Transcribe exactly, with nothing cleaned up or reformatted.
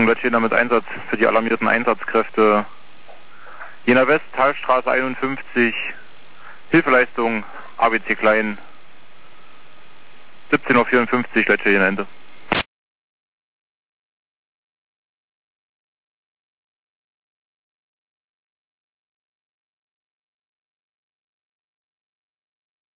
Richtung Lötschena mit Einsatz für die alarmierten Einsatzkräfte. Jena West, Talstraße einundfünfzig, Hilfeleistung A B C Klein, siebzehn Uhr vierundfünfzig, Lötschena Ende.